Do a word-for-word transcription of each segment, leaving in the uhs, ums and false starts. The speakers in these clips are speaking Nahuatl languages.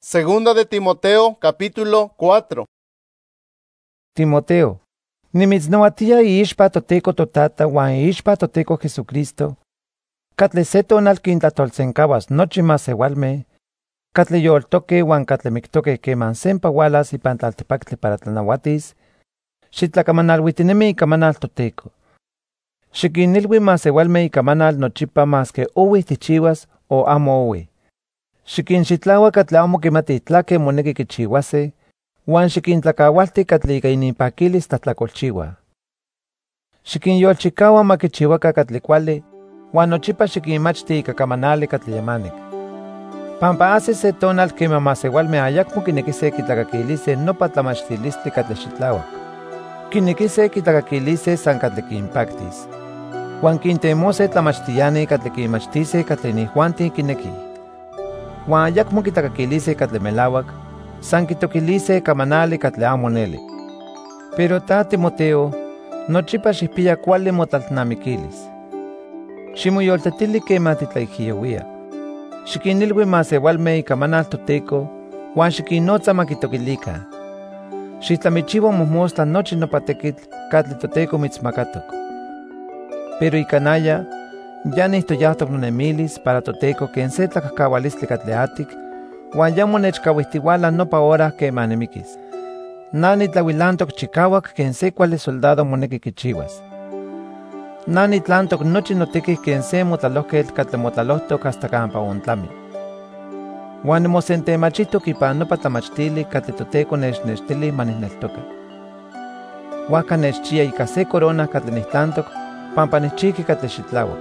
Segunda de Timoteo, capítulo cuatro. Timoteo, nimitznauatia iixpa toTeko totata huan iixpa toTeko Jesucristo, katli se tonal kintlatolsenkawas nochi masewalmeh, katli yoltokeh huan katli miktokeh keman sempa ualas ipan tlaltipaktli para tlanauatis, xitlakamanalhuitinemi ikamanal toTeko. Xikinilui masewalmeh ikamanal nochipa maske owih tichiuas o amo owih. Xikinxitlaua katli amo kimatih tlake moneki kichiuase, huan xikintlakaualti katli ika ininpakilis tlahtlakolchiuah. Xikinyolchikaua ma kichiuaka katli kuali, huan nochipa xikinmachti ika kamanali katli yamanik. Pampa ajsis se tonal keman masewalmeh ayakmo kinekiseh kitlakakiliseh nopa tlamachtilistli katli xitlauak. Kinekiseh kitlakakiliseh san katli kinpaktis. Huan kintemoseh tlamachtiani katli kinmachtiseh katli inijuanti kinekih. Huan ayakmo kitlakakiliseh katli melauak, san kitokiliseh kamanali katli amo neli. Pero ta, Timoteo, nochipa xikpiya kuali motlalnamikilis. Ximoyoltetili keman titlaijiyouia. Xikinilui masewalmeh ikamanal toTeko, huan xikinnotza ma kitokilikan. Xittlamichiua mojmostla nochi nopa tekitl katli toTeko mitzmakatok. Pero ikanaya, ya nihtoyahtok nonemilis para toTeko ken se tlakahkaualistli katli atik, huan ya monechkauihtiuala nopa hora keman nimikis. Na nitlauilantok chikauak ken se kuali soldado moneki kichiuas. Na nitlantok nochi notekih ken se motlalohketl katli motlalohtok hasta kampa ontlami. Huan nimosentemachihtok ipan nopa tlamachtili katli toTeko nechnextili ma nihneltoka. Huajka nechchia ika se corona katli nihtantok pampa nihchihki katli xitlauak.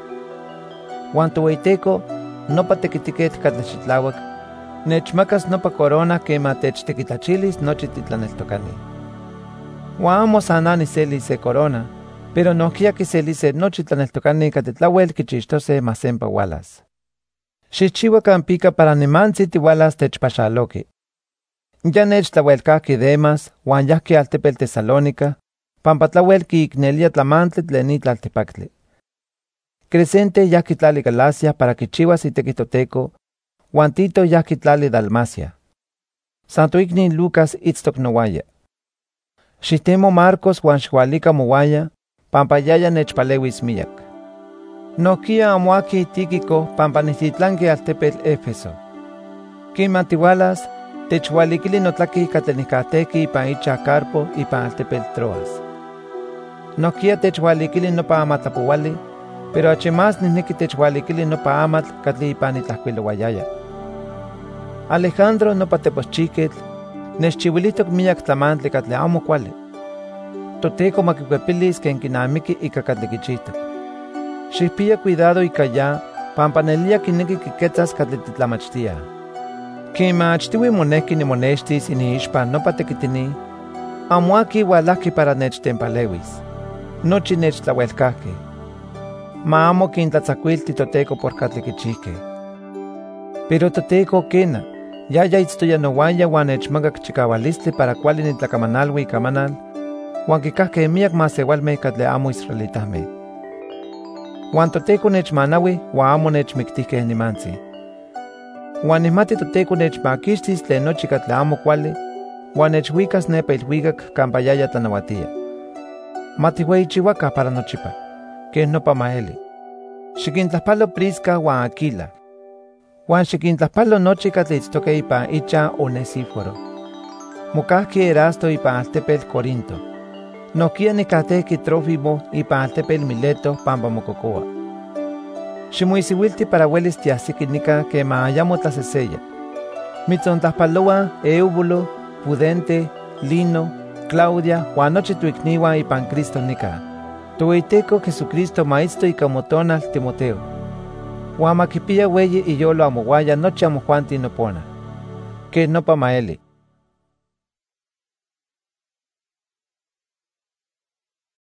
Huan toweiteko, nopa tekitiketl katli xitlauak, nechmakas nopa corona keman techtekitlachilis nochi titlaneltokani. Huan amo san na niselis se corona, pero nohkia kiseliseh nochi tlaneltokani katli tlauel kichixtoseh ma sempa ualas. Xikchiua kampika para nimantzi tiualas techpaxaloki. Ya nechtlauelkahki Demas huan yahki altepetl Tesalónica, pampa tlauel kiiknelia tlamantli tlen ni tlaltipaktli. Crescente yahki tlali Galacia para kichiuas iteki toTeko, huan Tito yahki tlali Dalmacia. San toikni Lucas itztok nowaya. Xihtemo Marcos huan xiualika mowaya, pampa yaya nechpaleuis miyak. Nohkia amo aki Tíquico pampa nihtitlanki altepetl Éfeso. Keman tiualas, techualikili notlaki katli nihkahteki ipan icha Carpo ipan altepetl Troas. Nohkia techualikili nopa amatlapouali, pero achi más nihneki techualikili nopa amatl katli ipan nitlahkuilowayaya. Alejandro nopa teposchiketl nechchiuilitok miyak tlamantli katli amo kuali. toTeko makikuepilis ken kinamiki ika katli kichihtok. Xikpiya cuidado ika ya, pampa nelia kineki kiketzas katli titlamachtiah. Keman achtiui moneki nimonextis iniixpan nopa tekitini, amo aki ualahki para nechtempaleuis. Nochi nechtlauelkahki. Ma amo kintlatzakuilti toTeko por katli kichihkeh. Pero toTeko kena, yaya itztoya nowaya huan nechmakak chikaualistli para kuali nitlakamanalui ikamanal, huan kikahkeh miyak masewalmeh katli amo israelitahmeh. Huan toTeko nechmanaui huan amo nechmiktihkeh nimantzi. Huan nihmati toTeko nechmakixtis tlen nochi katli amo kuali, huan nechuikas nepa ilhuikak kampa yaya tlanauatia. Matiueyichiuakah para nochipa, ken nopa maeli. Xikintlajpalo Prisca huan Aquila. Huan xikintlajpalo nochi katli itztokeh ipan icha Onesíforo. Mokahki Erasto ipan altepetl Corinto. Nohkia nikahteki Trófimo ipan altepetl Mileto pampa mokokoa. Ximoisiuilti para uelis tiahsiki nika keman ayamo tlaseseya. Mitzontlajpaloa Eubulo, Pudente, Lino, Claudia huan nochi toikniuan ipan Cristo nika. Toweiteko Jesucristo ma itzto ika motonal Timoteo. Huan ma kipiya ueyi iyolo amowaya nochi amojuanti nopona. Ken nopa maeli.